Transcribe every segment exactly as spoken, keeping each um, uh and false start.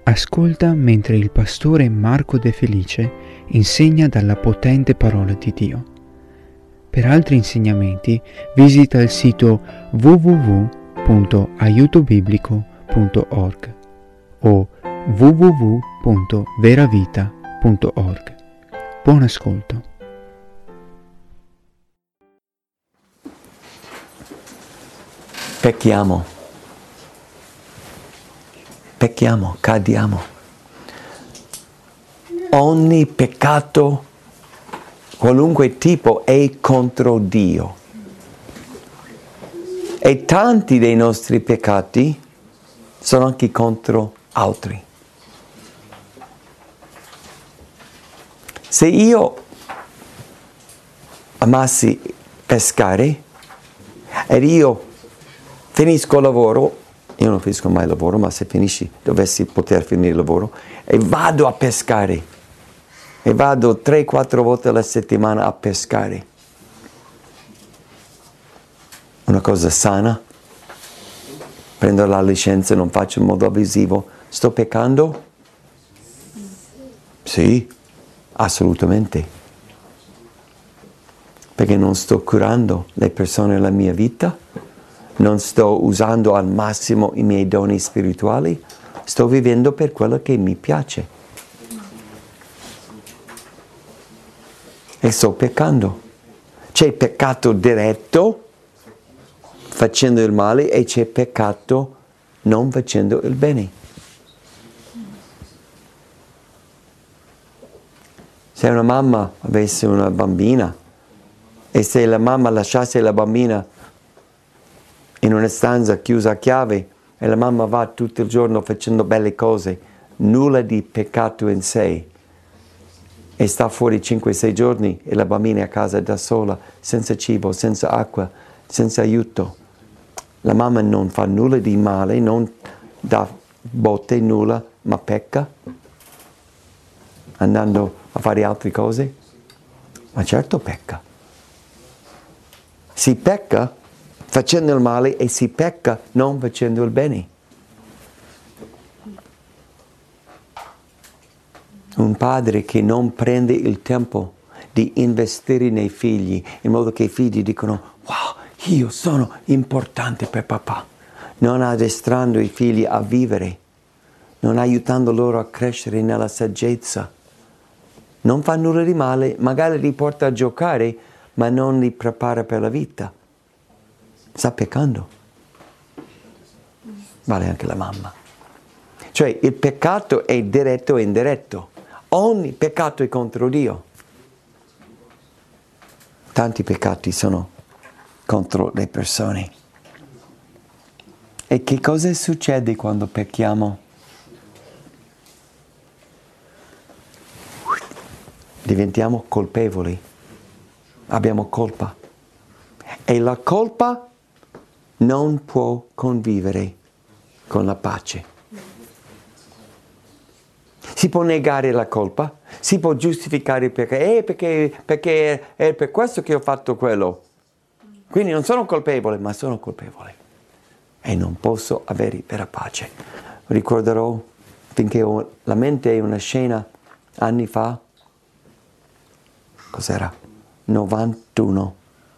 Ascolta mentre il pastore Marco De Felice insegna dalla potente parola di Dio. Per altri insegnamenti visita il sito w w w punto aiuto biblico punto org o w w w punto veravita punto org. Buon ascolto. Pecchiamo. Pecchiamo, cadiamo. Ogni peccato, qualunque tipo, è contro Dio. E tanti dei nostri peccati sono anche contro altri. Se io amassi pescare ed io finisco il lavoro, io non finisco mai il lavoro, ma se finisci, dovessi poter finire il lavoro, e vado a pescare, e vado tre quattro volte alla settimana a pescare. Una cosa sana, prendo la licenza, non faccio in modo abusivo, sto peccando? Sì, assolutamente. Perché non sto curando le persone nella mia vita, non sto usando al massimo i miei doni spirituali, sto vivendo per quello che mi piace. E sto peccando. C'è peccato diretto, facendo il male, e c'è peccato non facendo il bene. Se una mamma avesse una bambina e se la mamma lasciasse la bambina in una stanza chiusa a chiave e la mamma va tutto il giorno facendo belle cose, nulla di peccato in sé, e sta fuori cinque sei giorni e la bambina è a casa da sola, senza cibo, senza acqua, senza aiuto, la mamma non fa nulla di male, non dà botte, nulla, ma pecca andando a fare altre cose? Ma certo pecca. Si pecca facendo il male e si pecca non facendo il bene. Un padre che non prende il tempo di investire nei figli, in modo che i figli dicono: wow, io sono importante per papà. Non addestrando i figli a vivere, non aiutando loro a crescere nella saggezza. Non fa nulla di male, magari li porta a giocare, ma non li prepara per la vita. Sta peccando. Vale anche la mamma. Cioè il peccato è diretto e indiretto. Ogni peccato è contro Dio. Tanti peccati sono contro le persone. E che cosa succede quando pecchiamo? Diventiamo colpevoli. Abbiamo colpa. E la colpa non può convivere con la pace. Si può negare la colpa, si può giustificare perché, eh, perché, perché è per questo che ho fatto quello. Quindi non sono colpevole, ma sono colpevole. E non posso avere vera pace. Ricorderò, finché ho la mente, una scena anni fa, cos'era? novantuno.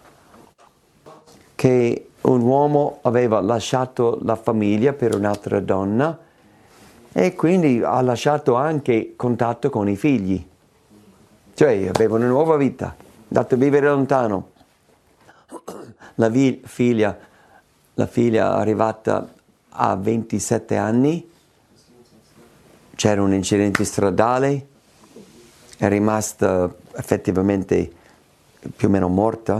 Che un uomo aveva lasciato la famiglia per un'altra donna e quindi ha lasciato anche contatto con i figli. Cioè aveva una nuova vita, andato a vivere lontano. La vi- figlia, la figlia arrivata a ventisette anni, c'era un incidente stradale, è rimasta effettivamente più o meno morta.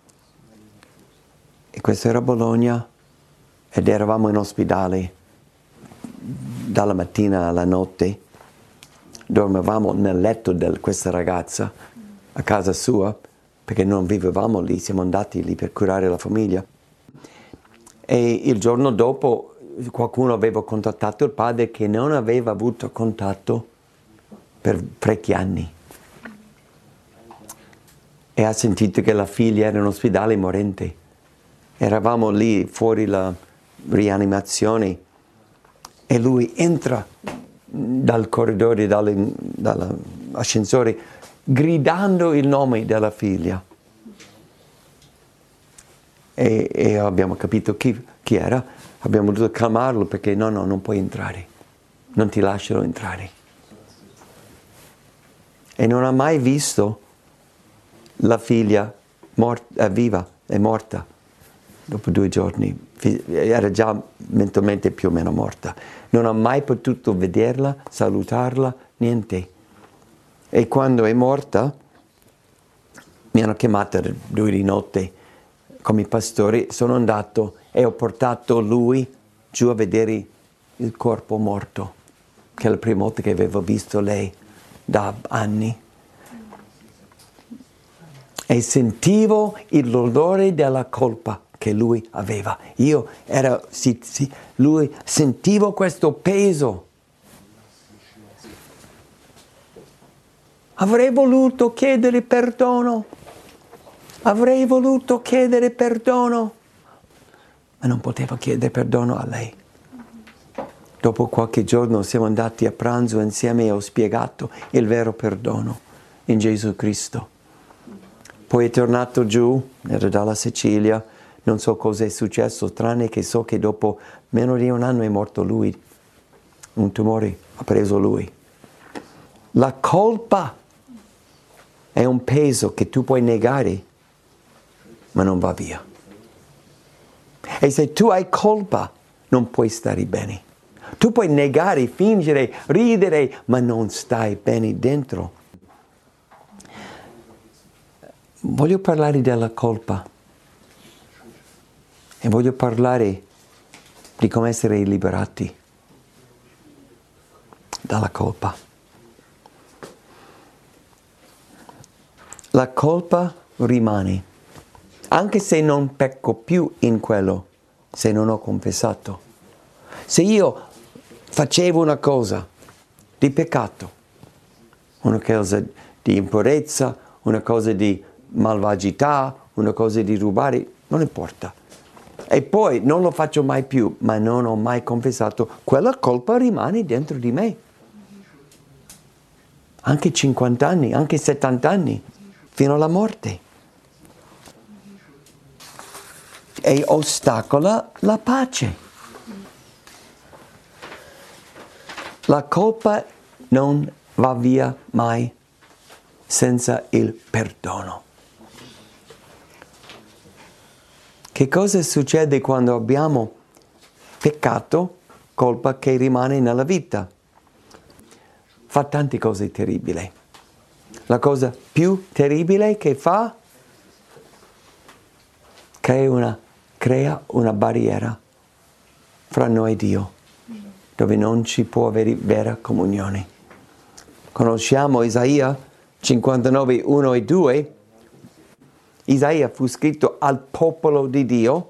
E questo era a Bologna ed eravamo in ospedale dalla mattina alla notte. Dormivamo nel letto di questa ragazza a casa sua, perché non vivevamo lì, siamo andati lì per curare la famiglia. E il giorno dopo qualcuno aveva contattato il padre, che non aveva avuto contatto per parecchi anni. E ha sentito che la figlia era in ospedale morente. Eravamo lì fuori la rianimazione e lui entra dal corridoio, dall'ascensore, gridando il nome della figlia. E, e abbiamo capito chi, chi era, abbiamo dovuto calmarlo perché no, no, non puoi entrare, non ti lascerò entrare. E non ha mai visto la figlia morta, viva e morta. Dopo due giorni era già mentalmente più o meno morta. Non ha mai potuto vederla, salutarla, niente. E quando è morta mi hanno chiamato due di notte come pastore, sono andato e ho portato lui giù a vedere il corpo morto, che è la prima volta che avevo visto lei da anni. E sentivo l'odore della colpa che lui aveva. Io era, sì, sì, lui sentivo questo peso. Avrei voluto chiedere perdono. Avrei voluto chiedere perdono. Ma non potevo chiedere perdono a lei. Dopo qualche giorno siamo andati a pranzo insieme e ho spiegato il vero perdono in Gesù Cristo. Poi è tornato giù, era dalla Sicilia, non so cosa è successo, tranne che so che dopo meno di un anno è morto lui. Un tumore ha preso lui. La colpa è un peso che tu puoi negare, ma non va via. E se tu hai colpa, non puoi stare bene. Tu puoi negare, fingere, ridere, ma non stai bene dentro. Voglio parlare della colpa e voglio parlare di come essere liberati dalla colpa. La colpa rimane, anche se non pecco più in quello, se non ho confessato. Se io facevo una cosa di peccato, una cosa di impurezza, una cosa di malvagità, una cosa di rubare, non importa. E poi non lo faccio mai più, ma non ho mai confessato, quella colpa rimane dentro di me. Anche cinquanta anni, anche settanta anni, fino alla morte. E ostacola la pace. La colpa non va via mai senza il perdono. Che cosa succede quando abbiamo peccato, colpa che rimane nella vita? Fa tante cose terribili. La cosa più terribile che fa, crea una, crea una barriera fra noi e Dio, dove non ci può avere vera comunione. Conosciamo Isaia cinquantanove, uno e due. Isaia fu scritto al popolo di Dio.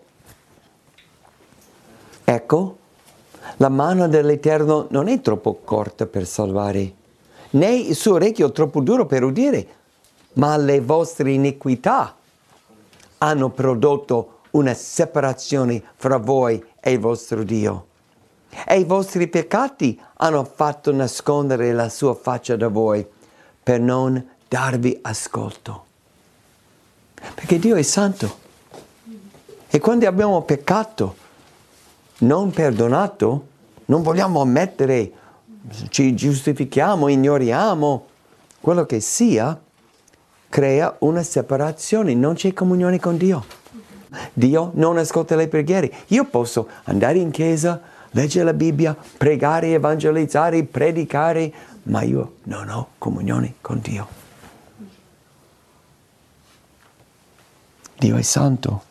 Ecco, la mano dell'Eterno non è troppo corta per salvare, né il suo orecchio troppo duro per udire, ma le vostre iniquità hanno prodotto una separazione fra voi e il vostro Dio. E i vostri peccati hanno fatto nascondere la sua faccia da voi per non darvi ascolto. Perché Dio è santo. E quando abbiamo peccato, non perdonato, non vogliamo ammettere, ci giustifichiamo, ignoriamo, quello che sia, crea una separazione, non c'è comunione con Dio. Dio non ascolta le preghiere. Io posso andare in chiesa, leggere la Bibbia, pregare, evangelizzare, predicare, ma io non ho comunione con Dio. Dio è santo.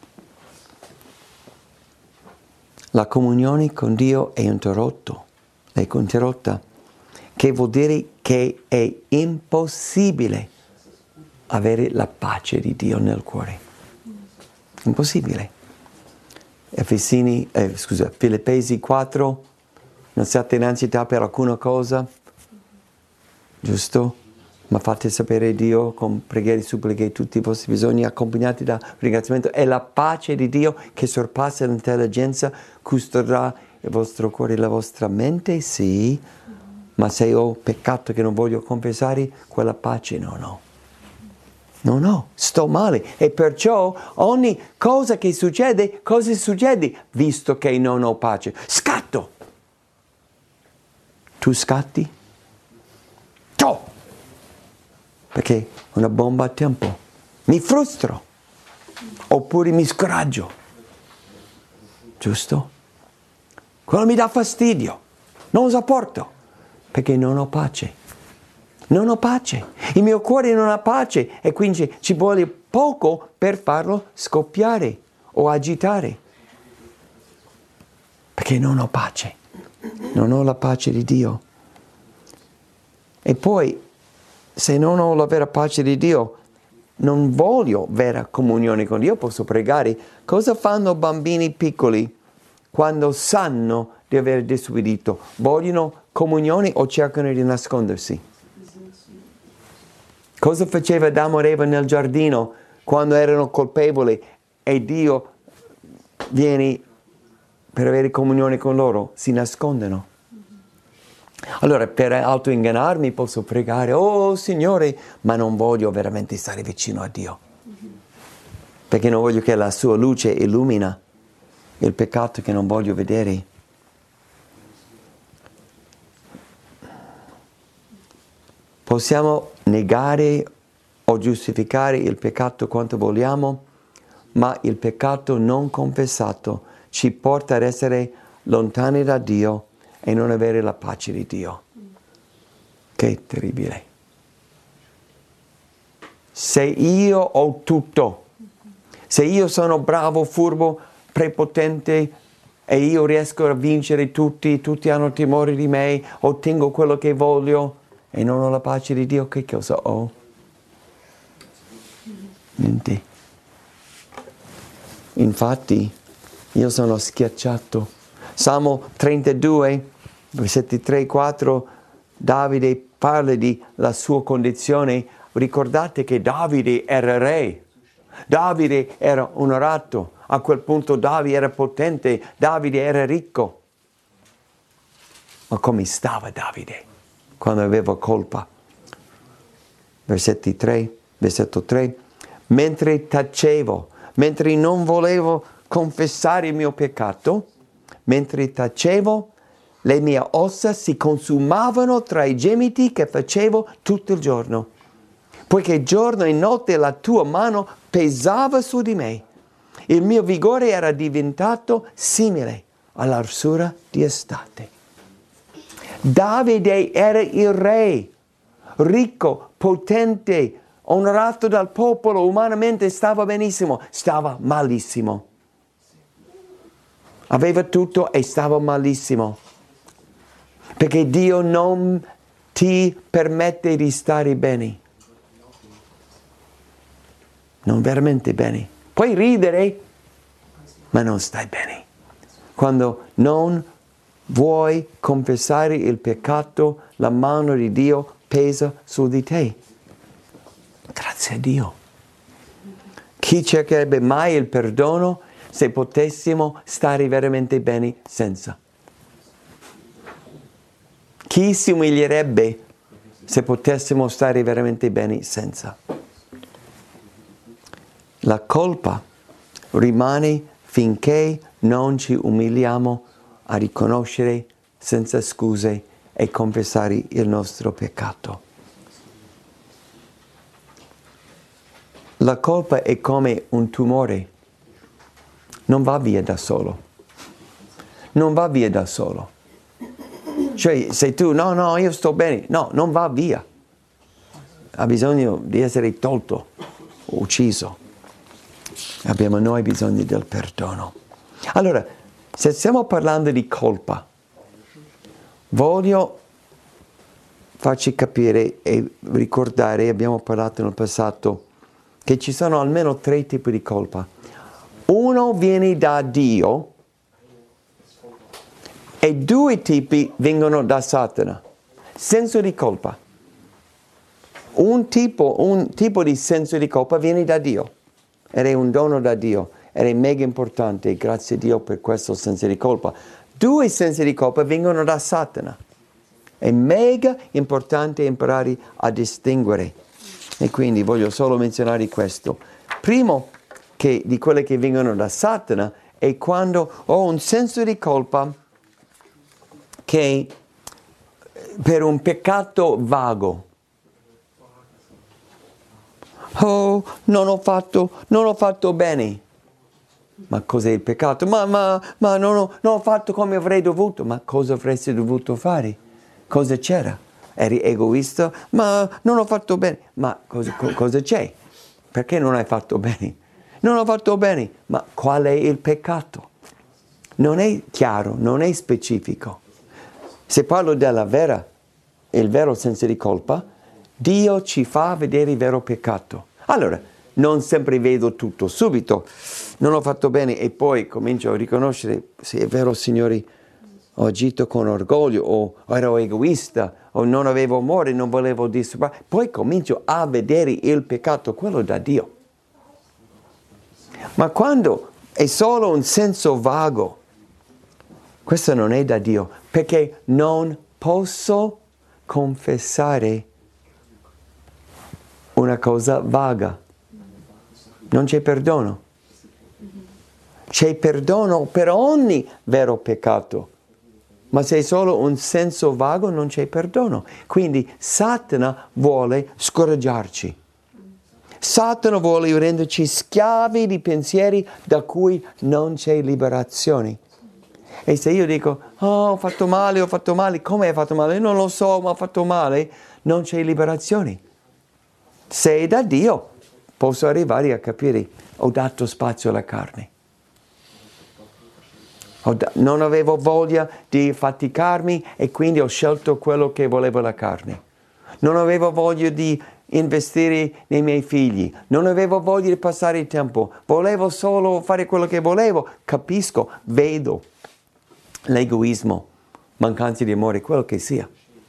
La comunione con Dio è interrotto, è interrotta, che vuol dire che è impossibile avere la pace di Dio nel cuore. Impossibile. Efesini, eh, scusa, Filippesi quattro, non siate in ansietà per alcuna cosa, giusto? Ma fate sapere Dio con preghiere e suppliche tutti i vostri bisogni accompagnati da ringraziamento, e la pace di Dio che sorpassa l'intelligenza custoderà il vostro cuore e la vostra mente, sì, Ma se ho peccato che non voglio confessare, quella pace non ho. Non ho, sto male. E perciò ogni cosa che succede, cosa succede? Visto che non ho pace, scatto. Tu scatti? Ciao! Perché una bomba a tempo. Mi frustro. Oppure mi scoraggio. Giusto? Quello mi dà fastidio. Non lo sopporto. Perché non ho pace. Non ho pace. Il mio cuore non ha pace. E quindi ci vuole poco per farlo scoppiare o agitare. Perché non ho pace. Non ho la pace di Dio. E poi, se non ho la vera pace di Dio, non voglio vera comunione con Dio. Posso pregare. Cosa fanno bambini piccoli quando sanno di aver disobbedito? Vogliono comunione o cercano di nascondersi? Cosa faceva Adamo ed Eva nel giardino quando erano colpevoli e Dio viene per avere comunione con loro? Si nascondono. Allora, per autoingannarmi posso pregare, oh Signore, ma non voglio veramente stare vicino a Dio. Perché non voglio che la sua luce illumina il peccato che non voglio vedere. Possiamo negare o giustificare il peccato quanto vogliamo, ma il peccato non confessato ci porta ad essere lontani da Dio e non avere la pace di Dio. Che terribile. Se io ho tutto, se io sono bravo, furbo, prepotente e io riesco a vincere tutti, tutti hanno timore di me, ottengo quello che voglio e non ho la pace di Dio, che cosa ho? Niente. Infatti, io sono schiacciato. Salmo trentadue, versetti tre e quattro, Davide parla di la sua condizione. Ricordate che Davide era re. Davide era onorato. A quel punto Davide era potente. Davide era ricco. Ma come stava Davide quando aveva colpa? Versetti tre, versetto tre. Mentre tacevo, mentre non volevo confessare il mio peccato, mentre tacevo, le mie ossa si consumavano tra i gemiti che facevo tutto il giorno, poiché giorno e notte la tua mano pesava su di me. Il mio vigore era diventato simile all'arsura di estate. Davide era il re, ricco, potente, onorato dal popolo, umanamente stava benissimo, stava malissimo. Aveva tutto e stava malissimo. Perché Dio non ti permette di stare bene. Non veramente bene. Puoi ridere, ma non stai bene. Quando non vuoi confessare il peccato, la mano di Dio pesa su di te. Grazie a Dio. Chi cercherebbe mai il perdono se potessimo stare veramente bene senza? Chi si umilierebbe se potessimo stare veramente bene senza? La colpa rimane finché non ci umiliamo a riconoscere senza scuse e confessare il nostro peccato. La colpa è come un tumore, non va via da solo, non va via da solo. Cioè, se tu, no, no, io sto bene, no, non va via, ha bisogno di essere tolto, ucciso. Abbiamo noi bisogno del perdono. Allora, se stiamo parlando di colpa, voglio farci capire e ricordare, abbiamo parlato nel passato, che ci sono almeno tre tipi di colpa. Uno viene da Dio e due tipi vengono da Satana. Senso di colpa. Un tipo, un tipo di senso di colpa viene da Dio. Ed è un dono da Dio. Ed è mega importante. Grazie a Dio per questo senso di colpa. Due sensi di colpa vengono da Satana. È mega importante imparare a distinguere. E quindi voglio solo menzionare questo. Primo, che di quelle che vengono da Satana, è quando ho un senso di colpa che per un peccato vago. Oh, non ho fatto, non ho fatto bene. Ma cos'è il peccato? Ma, ma, ma non, ho, non ho fatto come avrei dovuto. Ma cosa avresti dovuto fare? Cosa c'era? Eri egoista? Ma non ho fatto bene. Ma cosa, co, cosa c'è? Perché non hai fatto bene? Non ho fatto bene. Ma qual è il peccato? Non è chiaro, non è specifico. Se parlo della vera, il vero senso di colpa, Dio ci fa vedere il vero peccato. Allora, non sempre vedo tutto subito, non ho fatto bene e poi comincio a riconoscere se è vero, Signore, ho agito con orgoglio o ero egoista o non avevo amore, non volevo disturbare. Poi comincio a vedere il peccato, quello da Dio. Ma quando è solo un senso vago, questo non è da Dio, perché non posso confessare una cosa vaga. Non c'è perdono. C'è perdono per ogni vero peccato. Ma se è solo un senso vago non c'è perdono. Quindi Satana vuole scoraggiarci. Satana vuole renderci schiavi di pensieri da cui non c'è liberazione. E se io dico, oh, ho fatto male, ho fatto male, come hai fatto male? Non lo so, ma ho fatto male. Non c'è liberazione. Se è da Dio, posso arrivare a capire, ho dato spazio alla carne. Non avevo voglia di faticarmi e quindi ho scelto quello che volevo la carne. Non avevo voglia di investire nei miei figli. Non avevo voglia di passare il tempo. Volevo solo fare quello che volevo. Capisco, vedo l'egoismo, mancanza di amore, quello che sia.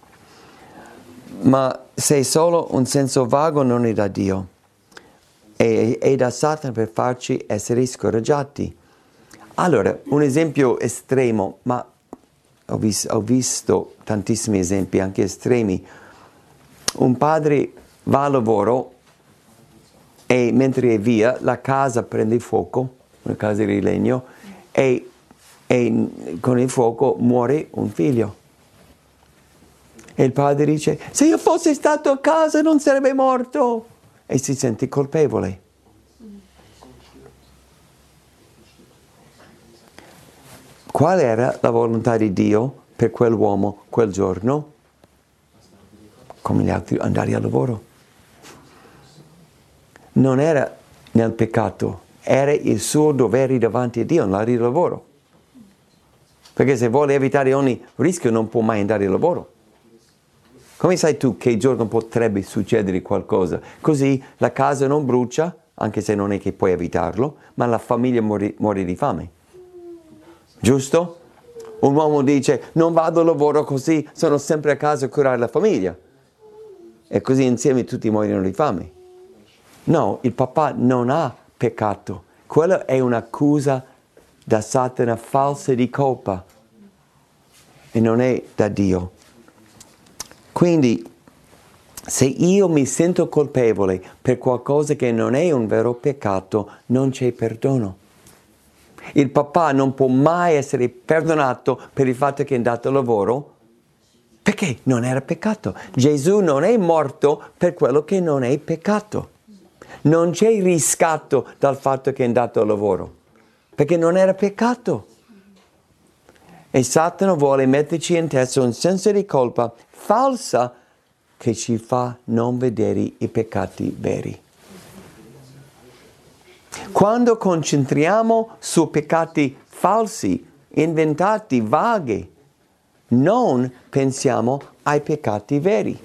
Ma se è solo un senso vago non è da Dio. È, è da Satana per farci essere scoraggiati. Allora, un esempio estremo, ma ho, vis- ho visto tantissimi esempi, anche estremi. Un padre va a lavoro e mentre è via la casa prende fuoco, una casa di legno, e, e con il fuoco muore un figlio. E il padre dice, se io fossi stato a casa non sarebbe morto. E si sente colpevole. Qual era la volontà di Dio per quell'uomo quel giorno? Come gli altri, andare al lavoro. Non era nel peccato, era il suo dovere davanti a Dio, andare al lavoro. Perché se vuole evitare ogni rischio non può mai andare al lavoro. Come sai tu che giorno potrebbe succedere qualcosa? Così la casa non brucia, anche se non è che puoi evitarlo, ma la famiglia muore, muore di fame. Giusto? Un uomo dice, non vado al lavoro così, sono sempre a casa a curare la famiglia. E così insieme tutti muoiono di fame. No, il papà non ha peccato. Quella è un'accusa da Satana falsa di colpa. E non è da Dio. Quindi, se io mi sento colpevole per qualcosa che non è un vero peccato, non c'è perdono. Il papà non può mai essere perdonato per il fatto che è andato al lavoro, perché non era peccato. Gesù non è morto per quello che non è peccato. Non c'è riscatto dal fatto che è andato al lavoro, perché non era peccato. E Satana vuole metterci in testa un senso di colpa falsa che ci fa non vedere i peccati veri. Quando concentriamo su peccati falsi, inventati, vaghi, non pensiamo ai peccati veri.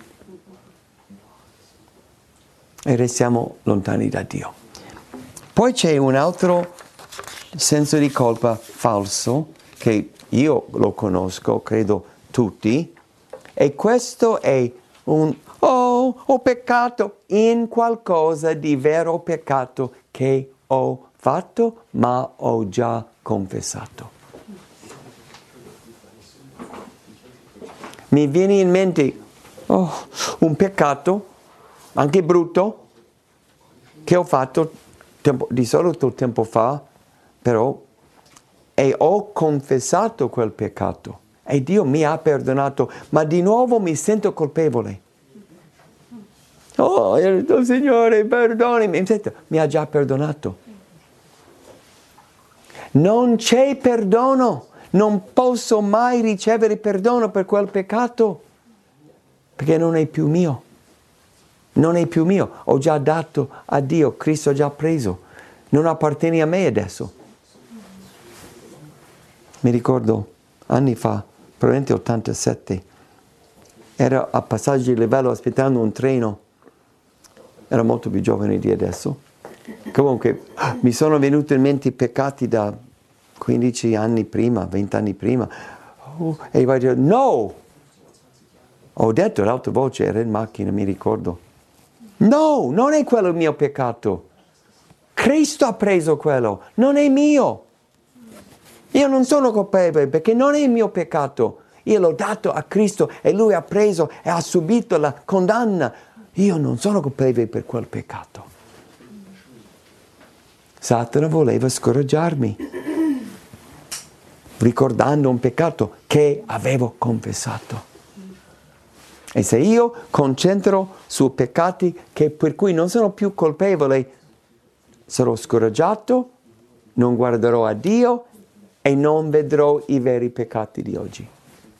E restiamo lontani da Dio. Poi c'è un altro senso di colpa falso, che io lo conosco, credo tutti, e questo è un, oh, ho peccato in qualcosa di vero peccato che ho fatto, ma ho già confessato. mi viene in mente oh, un peccato, anche brutto, che ho fatto tempo, di solito tempo fa, però, e ho confessato quel peccato. E Dio mi ha perdonato, ma di nuovo mi sento colpevole. Oh, oh Signore, perdonami. Mi ha già perdonato. Non c'è perdono. Non posso mai ricevere perdono per quel peccato, perché non è più mio. Non è più mio. Ho già dato a Dio, Cristo ha già preso. Non appartiene a me adesso. Mi ricordo anni fa, probabilmente ottantasette, ero a Passaggio di Livello aspettando un treno. Era molto più giovane di adesso. Comunque mi sono venuti in mente i peccati da quindici anni prima, venti anni prima. Oh, e vai a dire, no! Ho detto l'altra voce, era in macchina, mi ricordo. No, non è quello il mio peccato. Cristo ha preso quello, non è mio. Io non sono colpevole perché non è il mio peccato. Io l'ho dato a Cristo e Lui ha preso e ha subito la condanna. Io non sono colpevole per quel peccato. Satana voleva scoraggiarmi, ricordando un peccato che avevo confessato. E se io concentro su peccati che per cui non sono più colpevole, sarò scoraggiato, non guarderò a Dio e non vedrò i veri peccati di oggi.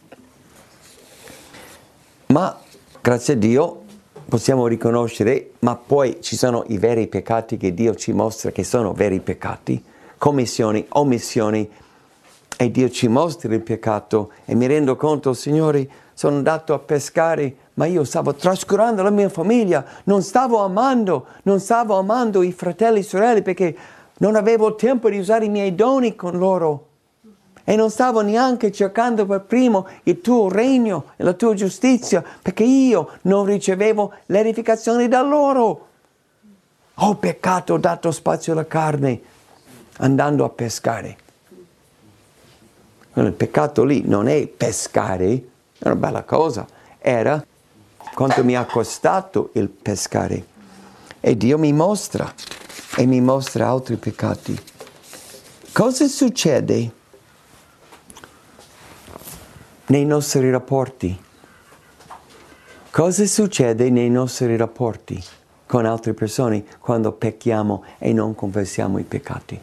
Ma, grazie a Dio, possiamo riconoscere, ma poi ci sono i veri peccati che Dio ci mostra che sono veri peccati, commissioni, omissioni, e Dio ci mostra il peccato e mi rendo conto, Signore, sono andato a pescare, ma io stavo trascurando la mia famiglia, non stavo amando, non stavo amando i fratelli e sorelle perché non avevo tempo di usare i miei doni con loro. E non stavo neanche cercando per primo il tuo regno e la tua giustizia, perché io non ricevevo l'edificazione da loro. Ho peccato, ho dato spazio alla carne, andando a pescare. Il peccato lì non è pescare, è una bella cosa, era quanto mi ha costato il pescare. E Dio mi mostra, e mi mostra altri peccati. Cosa succede nei nostri rapporti? Cosa succede nei nostri rapporti con altre persone quando pecchiamo e non confessiamo i peccati?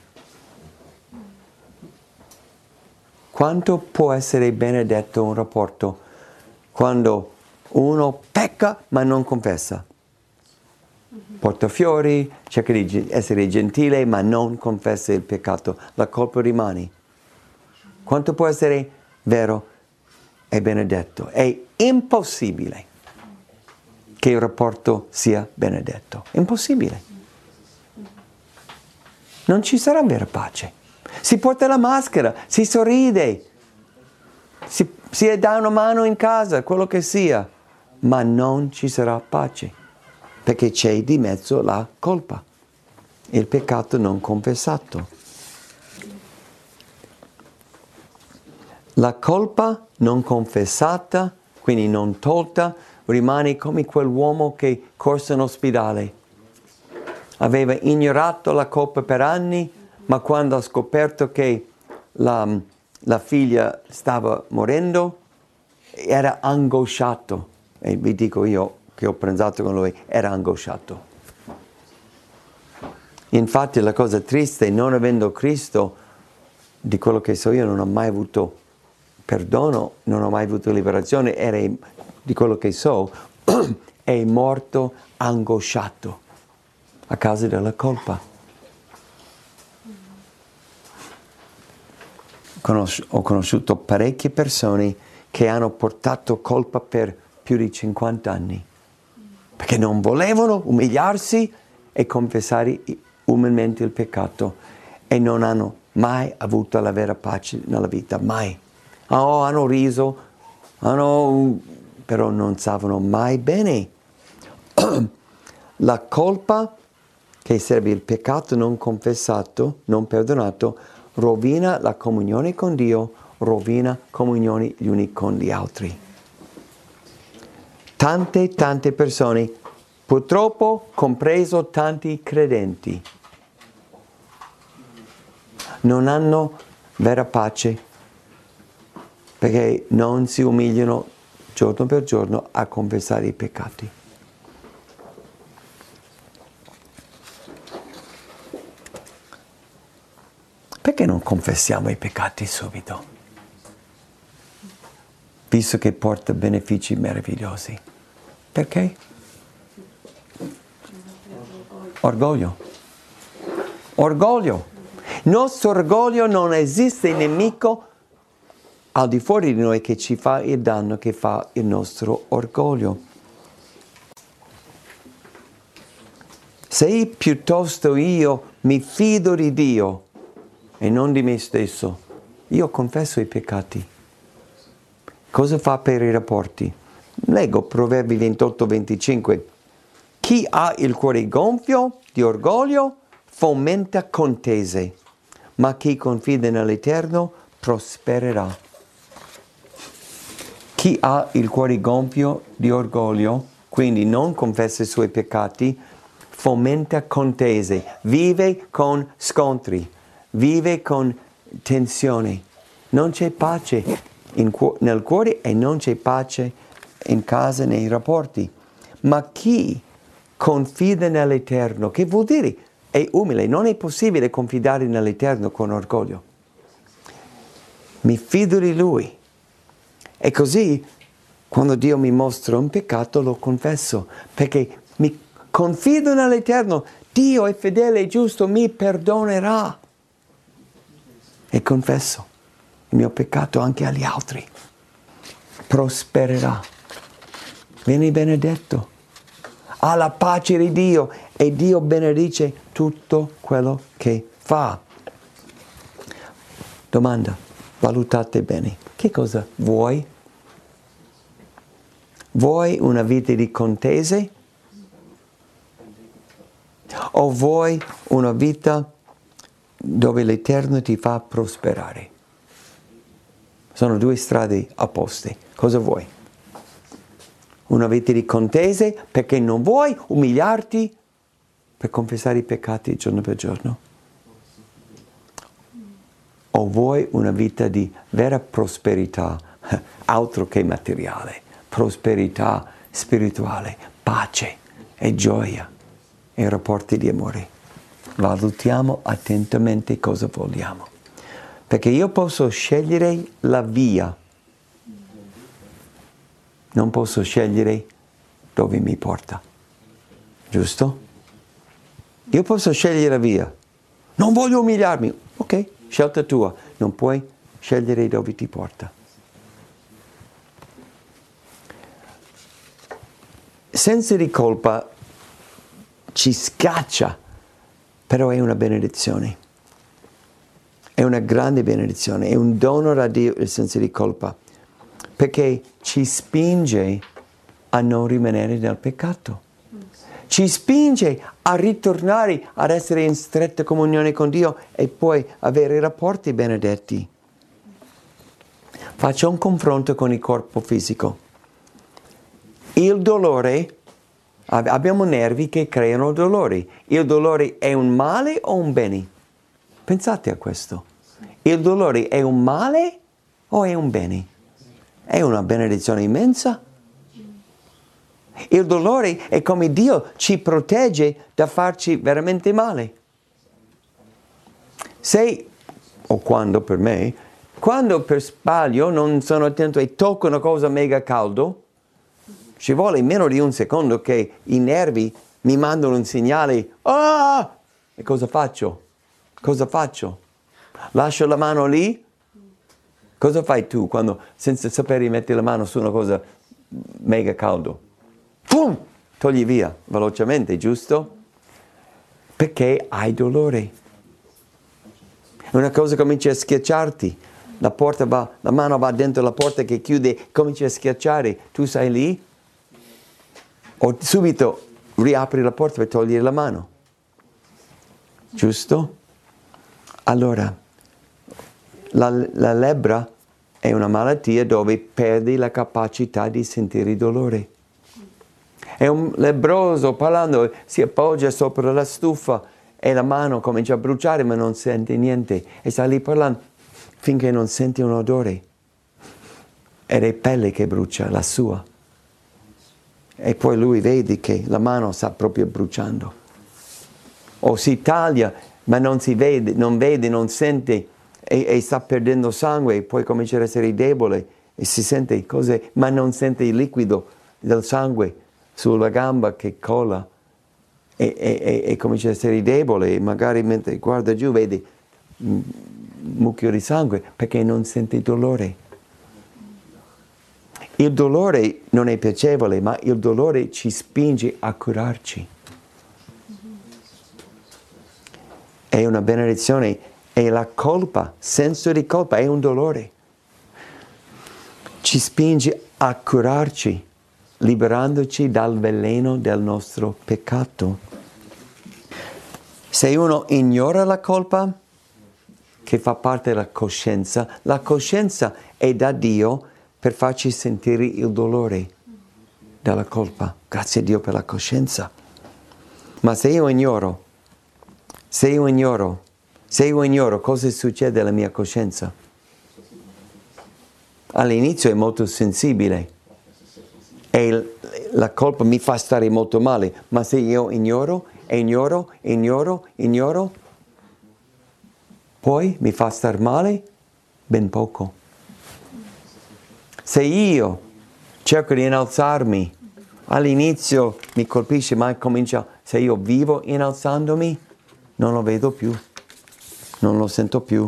Quanto può essere benedetto un rapporto quando uno pecca ma non confessa? Porta fiori, cerca di essere gentile ma non confessa il peccato, la colpa rimane. Quanto può essere vero e benedetto? È impossibile che il rapporto sia benedetto. È impossibile. Non ci sarà vera pace. Si porta la maschera, si sorride, si, si dà una mano in casa, quello che sia, ma non ci sarà pace, perché c'è di mezzo la colpa, il peccato non confessato. La colpa non confessata, quindi non tolta, rimane come quell'uomo che corse in ospedale. Aveva ignorato la colpa per anni, ma quando ha scoperto che la, la figlia stava morendo, era angosciato. E vi dico io che ho pranzato con lui, era angosciato. Infatti la cosa triste, non avendo Cristo, di quello che so io, non ho mai avuto perdono, non ho mai avuto liberazione, era, di quello che so, è morto angosciato a causa della colpa. Ho conosciuto parecchie persone che hanno portato colpa per più di cinquanta anni, perché non volevano umiliarsi e confessare umilmente il peccato e non hanno mai avuto la vera pace nella vita, mai. Oh, hanno riso, hanno, però non stavano mai bene. La colpa, che serve il peccato non confessato, non perdonato, rovina la comunione con Dio, rovina comunione gli uni con gli altri. tante, tante persone, purtroppo compreso tanti credenti, non hanno vera pace perché non si umiliano giorno per giorno a confessare i peccati. Perché non confessiamo i peccati subito? Visto che porta benefici meravigliosi. Perché? Orgoglio. Orgoglio. Nostro orgoglio non esiste nemico al di fuori di noi che ci fa il danno che fa il nostro orgoglio. Se piuttosto io mi fido di Dio e non di me stesso, io confesso i peccati. Cosa fa per i rapporti? Leggo Proverbi ventotto venticinque. Chi ha il cuore gonfio di orgoglio fomenta contese, ma chi confida nell'Eterno prospererà. Chi ha il cuore gonfio di orgoglio, quindi non confessa i suoi peccati, fomenta contese, vive con scontri, vive con tensione. Non c'è pace in cu- nel cuore e non c'è pace in casa, nei rapporti. Ma chi confida nell'Eterno, che vuol dire? È umile, non è possibile confidare nell'Eterno con orgoglio. Mi fido di Lui. E così, quando Dio mi mostra un peccato, lo confesso, perché mi confido nell'Eterno. Dio è fedele e giusto, mi perdonerà. E confesso il mio peccato anche agli altri. Prospererà. Vieni benedetto. Ha la pace di Dio e Dio benedice tutto quello che fa. Domanda, valutate bene. Che cosa vuoi? Vuoi una vita di contese? O vuoi una vita dove l'Eterno ti fa prosperare? Sono due strade opposte. Cosa vuoi? Una vita di contese perché non vuoi umiliarti per confessare i peccati giorno per giorno? O vuoi una vita di vera prosperità, altro che materiale, prosperità spirituale, pace e gioia e rapporti di amore? Valutiamo attentamente cosa vogliamo. Perché io posso scegliere la via, non posso scegliere dove mi porta. Giusto? Io posso scegliere la via. Non voglio umiliarmi. Ok, scelta tua. Non puoi scegliere dove ti porta. Senso di colpa ci scaccia, però è una benedizione. È una grande benedizione, è un dono da Dio il senso di colpa, perché ci spinge a non rimanere nel peccato. Ci spinge a ritornare ad essere in stretta comunione con Dio e poi avere rapporti benedetti. Faccio un confronto con il corpo fisico. Il dolore, abbiamo nervi che creano dolori. Il dolore è un male o un bene? Pensate a questo. Il dolore è un male o è un bene? È una benedizione immensa. Il dolore è come Dio ci protegge da farci veramente male. Se, o quando per me, quando per sbaglio non sono attento e tocco una cosa mega caldo, ci vuole meno di un secondo che i nervi mi mandano un segnale. Ah! E cosa faccio? Cosa faccio? Lascio la mano lì? Cosa fai tu quando senza sapere metti la mano su una cosa mega caldo? Pum! Togli via velocemente, giusto? Perché hai dolore. Una cosa comincia a schiacciarti. La porta va, la mano va dentro la porta che chiude, comincia a schiacciare. Tu sei lì? O subito riapri la porta per togliere la mano. Giusto? Allora, la, la lebbra è una malattia dove perdi la capacità di sentire il dolore. E un lebbroso parlando si appoggia sopra la stufa e la mano comincia a bruciare ma non sente niente. E sta lì parlando finché non sente un odore. Ed è pelle che brucia, la sua. E poi lui vede che la mano sta proprio bruciando. O si taglia ma non si vede, non vede, non sente e, e sta perdendo sangue e poi comincia ad essere debole e si sente cose, ma non sente il liquido del sangue sulla gamba che cola e, e, e, e comincia ad essere debole e magari mentre guarda giù vede un mucchio di sangue perché non sente dolore. Il dolore non è piacevole, ma il dolore ci spinge a curarci. È una benedizione, è la colpa, senso di colpa, è un dolore. Ci spinge a curarci, liberandoci dal veleno del nostro peccato. Se uno ignora la colpa, che fa parte della coscienza, la coscienza è da Dio per farci sentire il dolore della colpa. Grazie a Dio per la coscienza. Ma se io ignoro, se io ignoro, se io ignoro cosa succede alla mia coscienza? All'inizio è molto sensibile e la colpa mi fa stare molto male, ma se io ignoro, ignoro, ignoro, ignoro, poi mi fa star male ben poco. Se io cerco di innalzarmi, all'inizio mi colpisce, ma comincia, se io vivo innalzandomi, non lo vedo più, non lo sento più.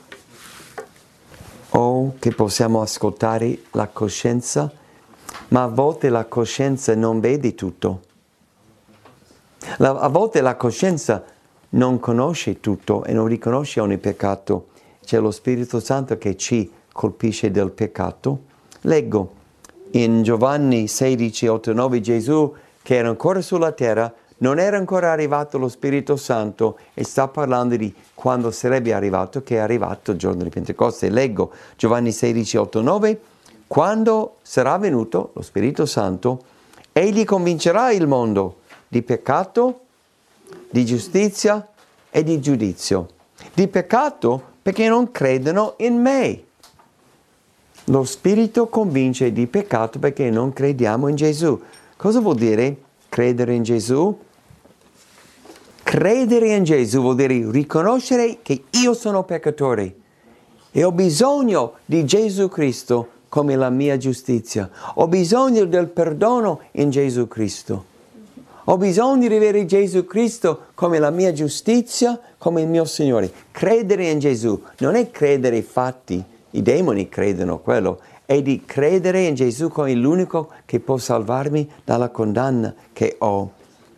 O che possiamo ascoltare la coscienza, ma a volte la coscienza non vede tutto. La, a volte la coscienza non conosce tutto e non riconosce ogni peccato. C'è lo Spirito Santo che ci colpisce del peccato. Leggo in Giovanni sedici, otto, nove, Gesù che era ancora sulla terra, non era ancora arrivato lo Spirito Santo e sta parlando di quando sarebbe arrivato, che è arrivato il giorno di Pentecoste. Leggo Giovanni sedici, otto, nove. Quando sarà venuto lo Spirito Santo, egli convincerà il mondo di peccato, di giustizia e di giudizio. Di peccato perché non credono in me. Lo Spirito convince di peccato perché non crediamo in Gesù. Cosa vuol dire credere in Gesù? Credere in Gesù vuol dire riconoscere che io sono peccatore e ho bisogno di Gesù Cristo come la mia giustizia. Ho bisogno del perdono in Gesù Cristo. Ho bisogno di avere Gesù Cristo come la mia giustizia, come il mio Signore. Credere in Gesù non è credere ai fatti, i demoni credono quello, è di credere in Gesù come l'unico che può salvarmi dalla condanna che ho.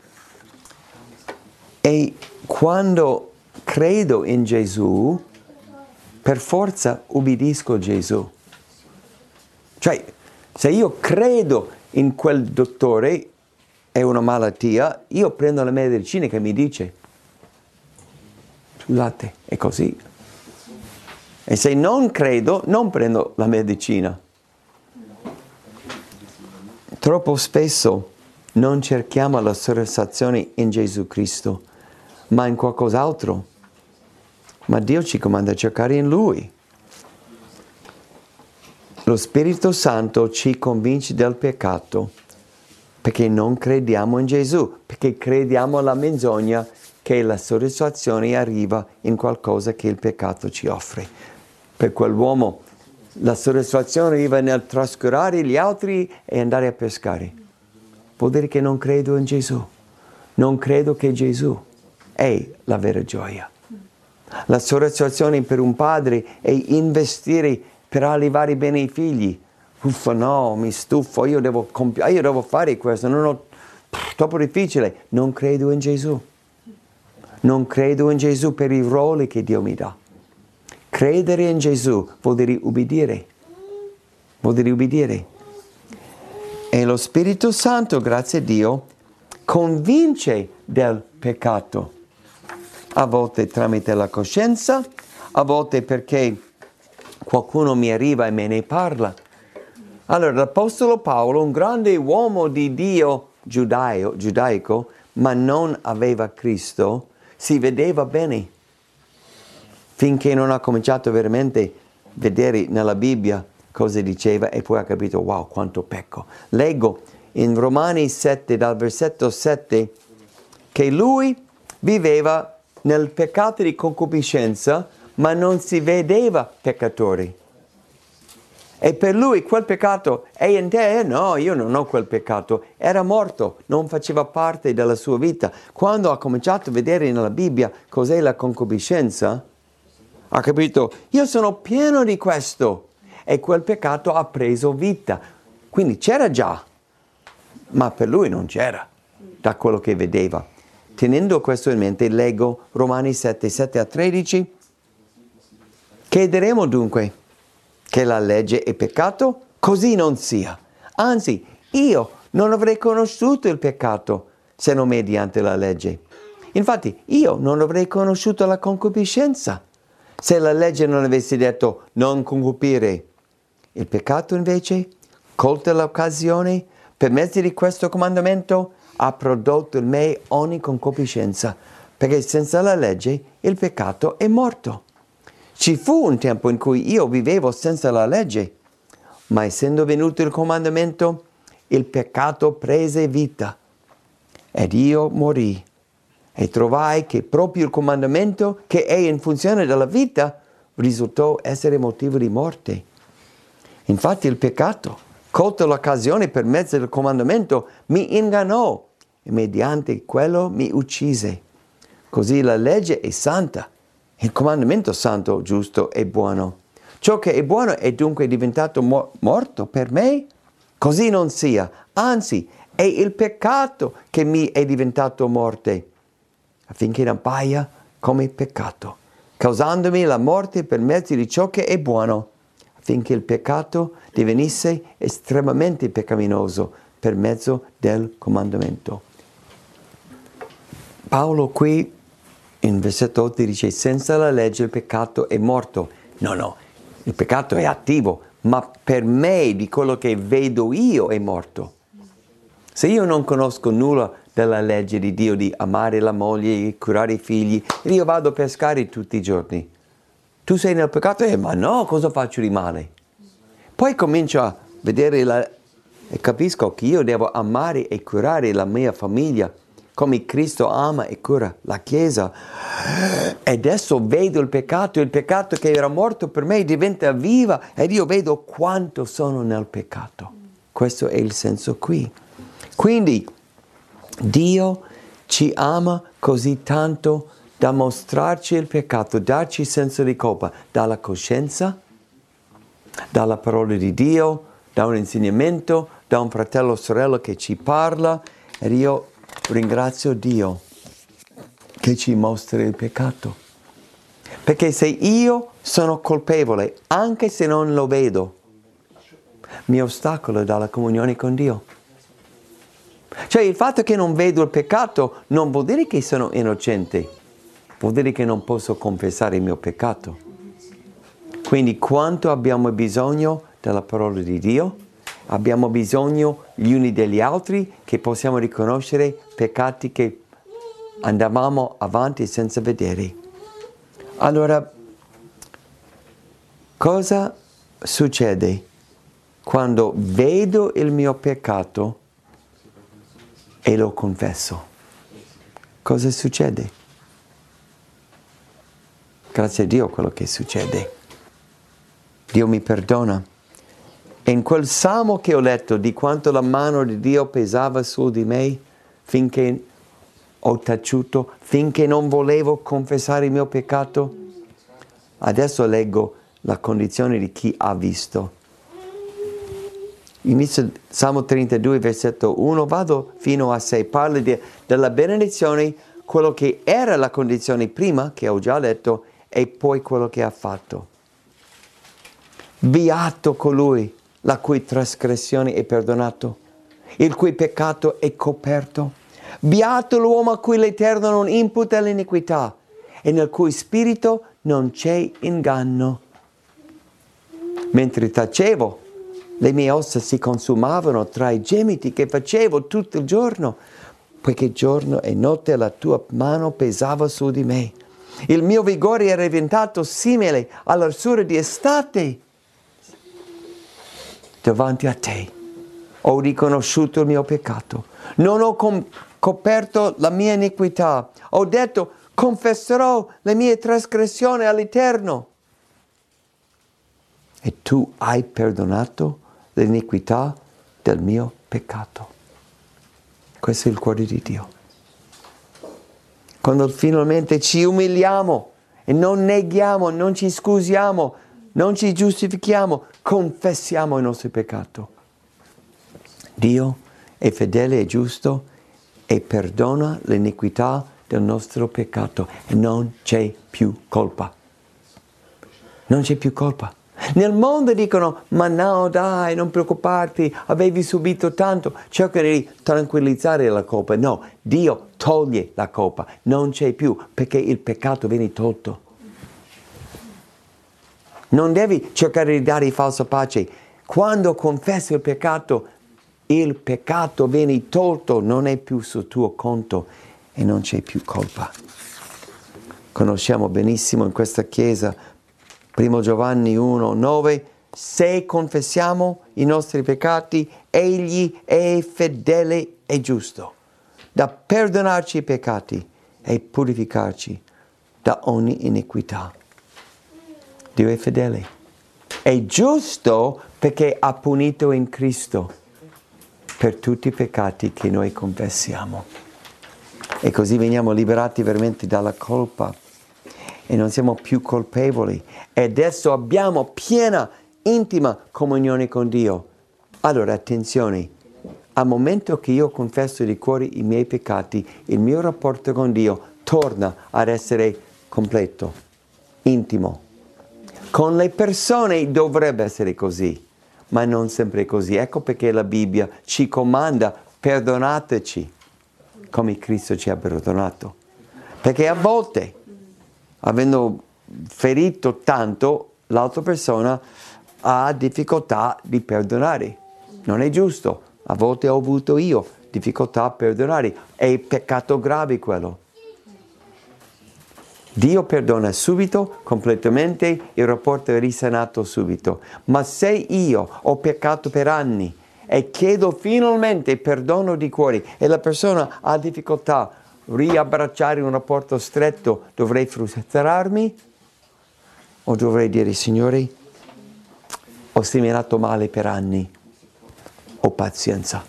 E quando credo in Gesù, per forza ubbidisco a Gesù. Cioè, se io credo in quel dottore, è una malattia, io prendo la medicina che mi dice, scusate, è così. E se non credo, non prendo la medicina. Troppo spesso non cerchiamo la soddisfazione in Gesù Cristo, ma in qualcos'altro. Ma Dio ci comanda a cercare in Lui. Lo Spirito Santo ci convince del peccato perché non crediamo in Gesù, perché crediamo alla menzogna che la soddisfazione arriva in qualcosa che il peccato ci offre. Per quell'uomo la soddisfazione arriva nel trascurare gli altri e andare a pescare. Vuol dire che non credo in Gesù. Non credo che Gesù è la vera gioia. La soddisfazione per un padre è investire per arrivare bene ai figli. Uffa, no, mi stufo, io devo, compi- io devo fare questo, non ho, pff, troppo difficile. Non credo in Gesù. Non credo in Gesù per i ruoli che Dio mi dà. Credere in Gesù vuol dire ubbidire. Vuol dire ubbidire. E lo Spirito Santo, grazie a Dio, convince del peccato. A volte tramite la coscienza, a volte perché qualcuno mi arriva e me ne parla. Allora, l'Apostolo Paolo, un grande uomo di Dio, giudaio, giudaico, ma non aveva Cristo, si vedeva bene. Finché non ha cominciato veramente a vedere nella Bibbia cosa diceva e poi ha capito, wow, quanto pecco. Leggo in Romani sette, dal versetto sette, che lui viveva nel peccato di concupiscenza, ma non si vedeva peccatore. E per lui quel peccato è in te? No, io non ho quel peccato. Era morto, non faceva parte della sua vita. Quando ha cominciato a vedere nella Bibbia cos'è la concupiscenza, ha capito, io sono pieno di questo. E quel peccato ha preso vita. Quindi c'era già, ma per lui non c'era, da quello che vedeva. Tenendo questo in mente, leggo Romani sette, sette a tredici. Chiederemo dunque che la legge è peccato? Così non sia. Anzi, io non avrei conosciuto il peccato se non mediante la legge. Infatti, io non avrei conosciuto la concupiscenza se la legge non avesse detto non concupire. Il peccato invece, colta l'occasione, per mezzo di questo comandamento, ha prodotto in me ogni concupiscenza, perché senza la legge il peccato è morto. Ci fu un tempo in cui io vivevo senza la legge, ma essendo venuto il comandamento, il peccato prese vita ed io morì. E trovai che proprio il comandamento, che è in funzione della vita, risultò essere motivo di morte. Infatti il peccato, colto l'occasione per mezzo del comandamento, mi ingannò e mediante quello mi uccise. Così la legge è santa, il comandamento santo, giusto e buono. Ciò che è buono è dunque diventato mo- morto per me? Così non sia, anzi è il peccato che mi è diventato morte, affinché non appaia come peccato, causandomi la morte per mezzo di ciò che è buono, affinché il peccato divenisse estremamente peccaminoso per mezzo del comandamento. Paolo qui in versetto otto dice: senza la legge il peccato è morto. No, no, il peccato è attivo, ma per me, di quello che vedo io, è morto. Se io non conosco nulla della legge di Dio di amare la moglie, curare i figli, e io vado a pescare tutti i giorni, tu sei nel peccato? Eh, ma no, cosa faccio di male? Poi comincio a vedere la, e capisco che io devo amare e curare la mia famiglia come Cristo ama e cura la Chiesa. E adesso vedo il peccato, il peccato che era morto per me diventa viva ed io vedo quanto sono nel peccato. Questo è il senso qui. Quindi Dio ci ama così tanto da mostrarci il peccato, darci senso di colpa, dalla coscienza, dalla parola di Dio, da un insegnamento, da un fratello o sorella che ci parla. E io ringrazio Dio che ci mostra il peccato. Perché se io sono colpevole, anche se non lo vedo, mi ostacola dalla comunione con Dio. Cioè il fatto che non vedo il peccato non vuol dire che sono innocente, vuol dire che non posso confessare il mio peccato. Quindi quanto abbiamo bisogno della parola di Dio, abbiamo bisogno gli uni degli altri, che possiamo riconoscere peccati che andavamo avanti senza vedere. Allora, cosa succede quando vedo il mio peccato e lo confesso? Cosa succede? Grazie a Dio quello che succede. Dio mi perdona. E in quel salmo che ho letto di quanto la mano di Dio pesava su di me finché ho taciuto, finché non volevo confessare il mio peccato, adesso leggo la condizione di chi ha visto. Inizio Salmo trentadue, versetto uno, vado fino a sei, parla di, della benedizione, quello che era la condizione prima, che ho già letto, e poi quello che ha fatto. Beato colui la cui trasgressione è perdonato, il cui peccato è coperto. Beato l'uomo a cui l'Eterno non imputa l'iniquità e nel cui spirito non c'è inganno. Mentre tacevo, Le mie ossa si consumavano tra i gemiti che facevo tutto il giorno, poiché giorno e notte la tua mano pesava su di me. Il mio vigore era diventato simile all'arsura di estate. Davanti a te ho riconosciuto il mio peccato. Non ho com- coperto la mia iniquità. Ho detto, confesserò le mie trasgressioni all'Eterno. E tu hai perdonato l'iniquità del mio peccato. Questo è il cuore di Dio. Quando finalmente ci umiliamo e non neghiamo, non ci scusiamo, non ci giustifichiamo, confessiamo il nostro peccato. Dio è fedele e giusto e perdona l'iniquità del nostro peccato e non c'è più colpa. Non c'è più colpa. Nel mondo dicono, ma no dai, non preoccuparti, avevi subito tanto. Cercano di tranquillizzare la colpa. No, Dio toglie la colpa, non c'è più, perché il peccato viene tolto. Non devi cercare di dare falsa pace. Quando confessi il peccato, il peccato viene tolto, non è più sul tuo conto e non c'è più colpa. Conosciamo benissimo in questa chiesa primo Giovanni uno nove, se confessiamo i nostri peccati, Egli è fedele e giusto, da perdonarci i peccati e purificarci da ogni iniquità. Dio è fedele. È giusto perché ha punito in Cristo per tutti i peccati che noi confessiamo. E così veniamo liberati veramente dalla colpa. E non siamo più colpevoli e adesso abbiamo piena, intima comunione con Dio. Allora attenzione, al momento che io confesso di cuore i miei peccati, il mio rapporto con Dio torna ad essere completo, intimo. Con le persone dovrebbe essere così, ma non sempre così. Ecco perché la Bibbia ci comanda, perdonateci come Cristo ci ha perdonato. Perché a volte, avendo ferito tanto, l'altra persona ha difficoltà di perdonare. Non è giusto. A volte ho avuto io difficoltà a perdonare. È peccato grave quello. Dio perdona subito, completamente, il rapporto è risanato subito. Ma se io ho peccato per anni e chiedo finalmente perdono di cuore e la persona ha difficoltà a riabbracciare un rapporto stretto, dovrei frustrarmi? O dovrei dire, Signore, ho seminato male per anni, ho pazienza,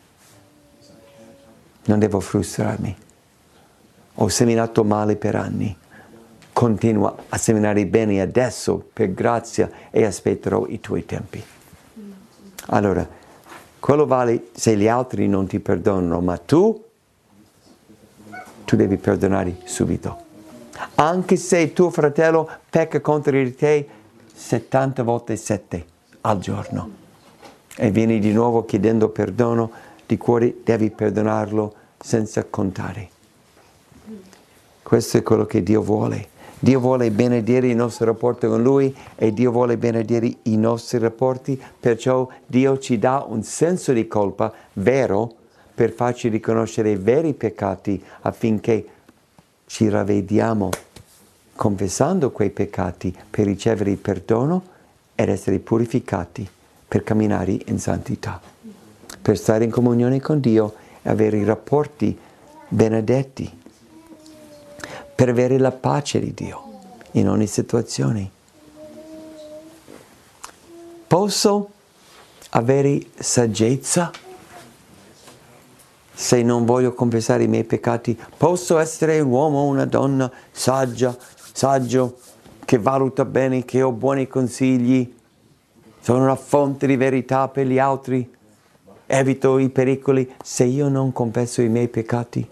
non devo frustrarmi, ho seminato male per anni, continuo a seminare bene adesso per grazia e aspetterò i tuoi tempi. Allora, quello vale se gli altri non ti perdonano, ma tu tu devi perdonare subito. Anche se tuo fratello pecca contro di te settanta volte sette al giorno e vieni di nuovo chiedendo perdono di cuore, devi perdonarlo senza contare. Questo è quello che Dio vuole. Dio vuole benedire il nostro rapporto con Lui e Dio vuole benedire i nostri rapporti, perciò Dio ci dà un senso di colpa vero per farci riconoscere i veri peccati affinché ci ravvediamo confessando quei peccati per ricevere il perdono ed essere purificati per camminare in santità, per stare in comunione con Dio e avere i rapporti benedetti, per avere la pace di Dio in ogni situazione. Posso avere saggezza se non voglio confessare i miei peccati? Posso essere un uomo o una donna saggia, saggio, che valuta bene, che ho buoni consigli, sono una fonte di verità per gli altri, evito i pericoli, se io non confesso i miei peccati?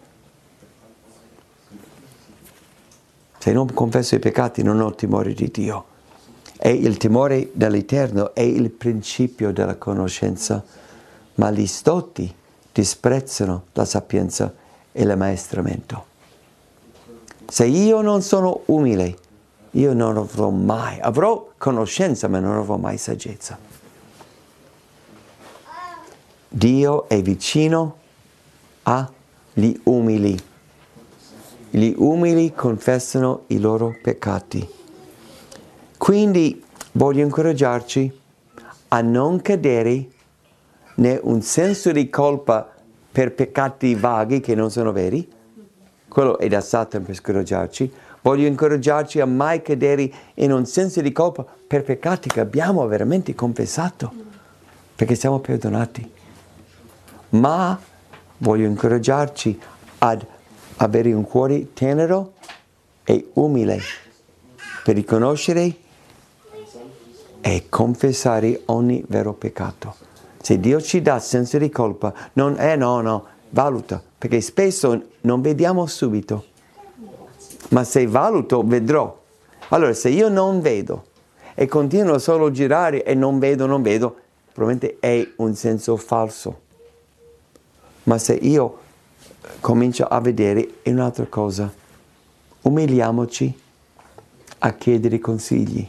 Se non confesso i peccati non ho timore di Dio. E il timore dell'Eterno è il principio della conoscenza, ma gli stotti disprezzano la sapienza e l'ammaestramento. Se io non sono umile, io non avrò mai, avrò conoscenza ma non avrò mai saggezza. Dio è vicino agli umili. Gli umili confessano i loro peccati. Quindi voglio incoraggiarci a non cadere né un senso di colpa per peccati vaghi che non sono veri. Quello è da Satana per scoraggiarci. Voglio incoraggiarci a mai cadere in un senso di colpa per peccati che abbiamo veramente confessato, perché siamo perdonati. Ma voglio incoraggiarci ad avere un cuore tenero e umile per riconoscere e confessare ogni vero peccato. Se Dio ci dà senso di colpa, non è eh no, no, valuta, perché spesso non vediamo subito, ma se valuto vedrò. Allora se io non vedo e continuo solo a girare e non vedo, non vedo, probabilmente è un senso falso. Ma se io comincio a vedere è un'altra cosa. Umiliamoci a chiedere consigli.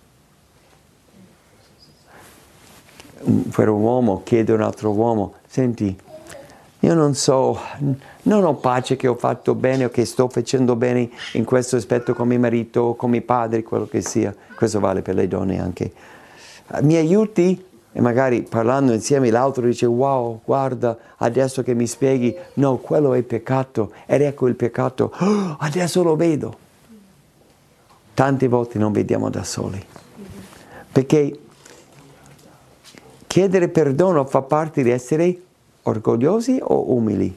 Per un uomo chiede a un altro uomo, senti, io non so, non ho pace che ho fatto bene o che sto facendo bene in questo aspetto con mio marito o con mio padre, quello che sia. Questo vale per le donne anche. Mi aiuti? E magari parlando insieme l'altro dice, wow, guarda, adesso che mi spieghi, no, quello è peccato, ed ecco il peccato, oh, adesso lo vedo. Tante volte non vediamo da soli, perché chiedere perdono fa parte di essere orgogliosi o umili?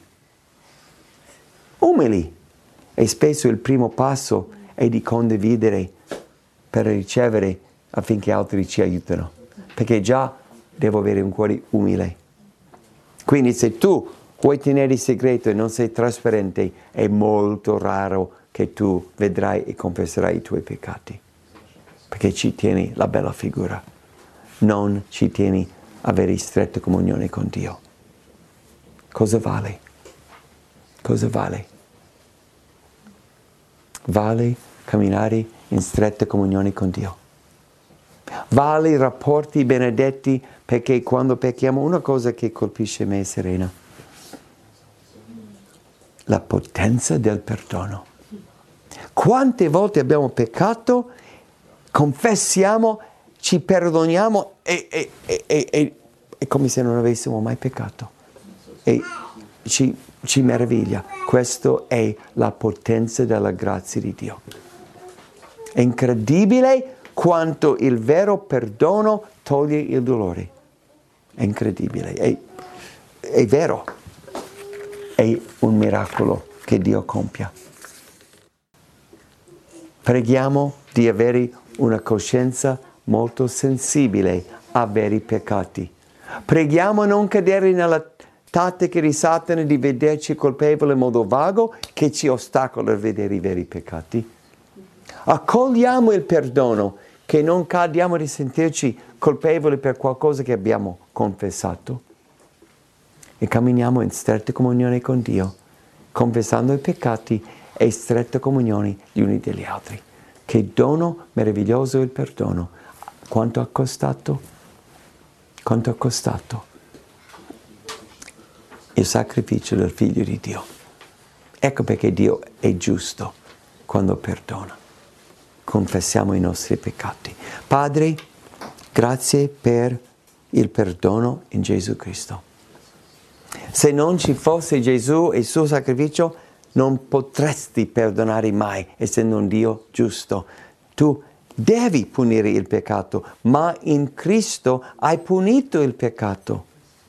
Umili. E spesso il primo passo è di condividere per ricevere affinché altri ci aiutino, perché già devo avere un cuore umile. Quindi se tu vuoi tenere il segreto e non sei trasparente, è molto raro che tu vedrai e confesserai i tuoi peccati, perché ci tieni la bella figura, non ci tieni a avere stretta comunione con Dio. Cosa vale? Cosa vale? Vale camminare in stretta comunione con Dio. Vale i rapporti benedetti, perché quando pecchiamo una cosa che colpisce me, Serena, la potenza del perdono. Quante volte abbiamo peccato, confessiamo, ci perdoniamo e, e, e, e, e è come se non avessimo mai peccato. E ci, ci meraviglia. Questa è la potenza della grazia di Dio. È incredibile quanto il vero perdono toglie il dolore. È incredibile, è, è vero, è un miracolo che Dio compia. Preghiamo di avere una coscienza molto sensibile a veri peccati. Preghiamo a non cadere nella tattica di Satana di vederci colpevoli in modo vago che ci ostacola a vedere i veri peccati. Accogliamo il perdono, che non cadiamo di sentirci colpevoli per qualcosa che abbiamo confessato, e camminiamo in stretta comunione con Dio, confessando i peccati e in stretta comunione gli uni degli altri. Che dono meraviglioso il perdono. Quanto ha costato? Quanto ha costato? Il sacrificio del Figlio di Dio. Ecco perché Dio è giusto quando perdona. Confessiamo i nostri peccati. Padre, grazie per il perdono in Gesù Cristo. Se non ci fosse Gesù e il suo sacrificio, non potresti perdonare mai, essendo un Dio giusto. Tu devi punire il peccato, ma in Cristo hai punito il peccato.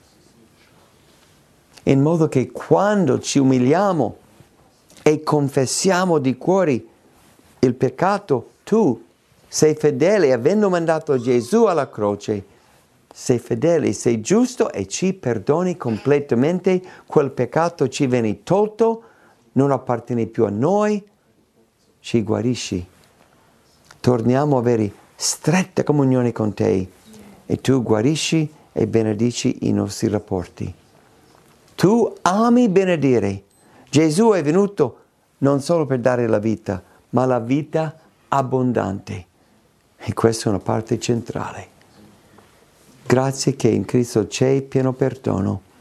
In modo che quando ci umiliamo e confessiamo di cuore il peccato, tu sei fedele, avendo mandato Gesù alla croce, sei fedele, sei giusto e ci perdoni completamente, quel peccato ci viene tolto, non appartiene più a noi, ci guarisci. Torniamo a avere stretta comunione con te e tu guarisci e benedici i nostri rapporti. Tu ami benedire. Gesù è venuto non solo per dare la vita, ma la vita abbondante. E questa è una parte centrale. Grazie che in Cristo c'è pieno perdono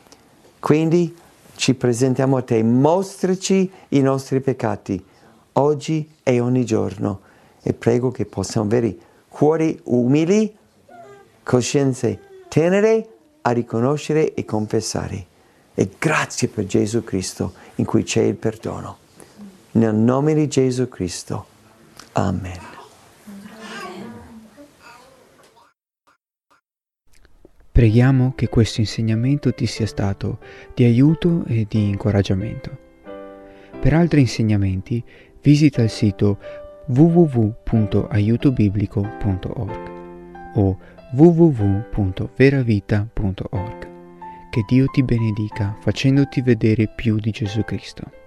Quindi ci presentiamo a te, mostraci i nostri peccati, oggi e ogni giorno. E prego che possiamo avere cuori umili, coscienze tenere a riconoscere e confessare. E grazie per Gesù Cristo, in cui c'è il perdono. Nel nome di Gesù Cristo. Amen. Preghiamo che questo insegnamento ti sia stato di aiuto e di incoraggiamento. Per altri insegnamenti visita il sito w w w punto aiuto biblico punto org o w w w punto veravita punto org. Che Dio ti benedica facendoti vedere più di Gesù Cristo.